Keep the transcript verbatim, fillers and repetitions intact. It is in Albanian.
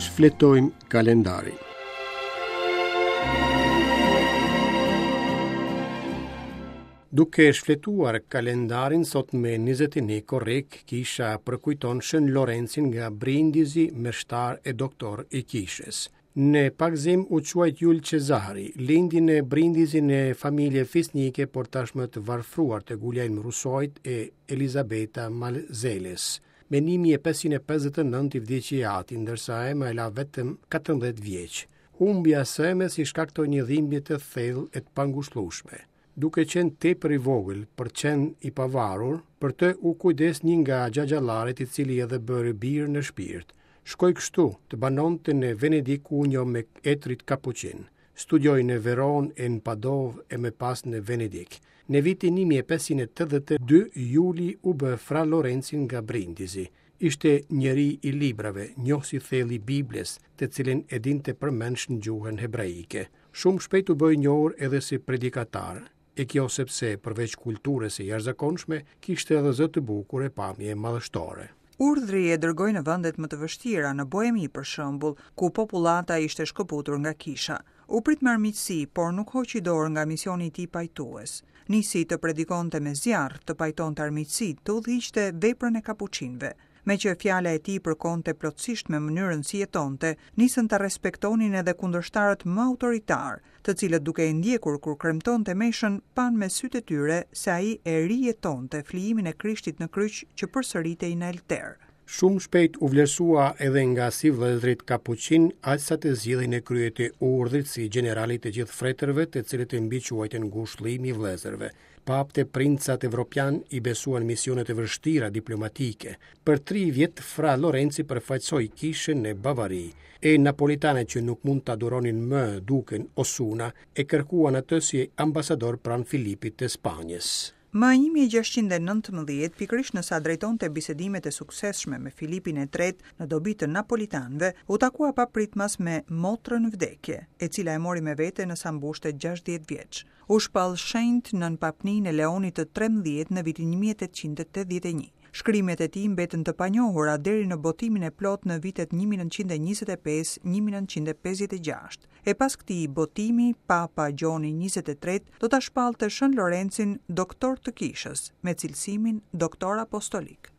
Shfletojmë kalendarin. Duke shfletuar kalendarin sot me njëzet e një korrek, kisha përkujton Shën Lorencin nga brindisi, meshtar e doktor i kishës. Në pagzim u quajt Jul Cezari, lindi në brindisin e familje fisnike, por tashmë të varfruar të Guglielm Rusojt e Elizabeta Malzeles. Me një mijë e pesëqind e pesëdhjetë e nëntë i vdiqi ati, ndërsa Emma e la vetëm katërmbëdhjetë vjeç. Humbja së Emës i shkaktoi një dhimbje të thellë e të pangushtueshme. Duke qenë tepër i vogël për qenë i pavarur, për të u kujdes një nga xhaxhallaret, i cili edhe bëri birë në shpirt. Shkoi kështu të banonte në Venedik, ku u njoh me etrit kapuqin. Studioi në Veron e në Padov e më pas në Venedik. Në vitin një mijë e pesëqind e tetëdhjetë e dy Juli u bë Fra Lorencin nga brindisi. Ishte njeri i librave, njohsi thellë i Biblës, të cilin e dinte përmendsh në gjuhën hebraike. Shumë shpejt u bë i njohur edhe si predikatar. E kjo sepse përveç kulturës e jashtëzakonshme, kishte edhe zë të bukur e pamje madhështore. Urdhri e dërgoi në vendet më të vështira, në Bohemi për shembull, ku popullata ishte shkëputur nga kisha. U prit me armiqësi, por nuk hoqi dorë nga misioni i tij pajtues. Nisi të predikonte me zjarr, të pajtonte armiqësi, të udhëhiqte veprën e kapuçinëve. Me që fjala e tij përkonte plotësisht me mënyrën si jetonte, nisën të respektonin edhe kundërshtarët më autoritar, të cilët duke e ndjekur kur kremtonte meshën, pan me sytë e tyre se ai e rijetonte flijimin e Krishtit në kryq që përsëritej në elter. Shumë shpejt u vlerësua edhe nga si vëllezërit kapuqin, aq sa të zgjidhin e kryet e urdhrit si generalit të gjithë fretërve, të cilët e mbiquajtën ngushëllimi i vëllezërve. Papët e princat evropian i besuan misionet e vështira diplomatike. Për tri vjet Fra Lorenci përfaqësoi kishën në Bavari, e napolitanet që nuk mund të aduronin më duken Osuna e kërkuan atë si ambasador pranë Filipit të Spanjës. Më një mijë e gjashtëqind e nëntëmbëdhjetë, pikërisht në sa drejtonte bisedimet e suksesshme me Filipin e tretë në dobi të napolitanëve, u takua papritmas me motrën vdekje, e cila e mori me vete në sa mbushte gjashtëdhjetë vjeç. U shpall shenjt nën papninë e Leonit të trembëdhjetë në vitin një mijë e tetëqind e tetëdhjetë e një. Shkrimet e tij mbetën të panjohura deri në botimin e plot në vitet një mijë nëntëqind e njëzet e pesë - një mijë nëntëqind e pesëdhjetë e gjashtë. E pas këtij botimi, Papa Gjoni njëzet e tretë do ta shpallte Shën Lorencin doktor të kishës, me cilësimin doktor apostolik.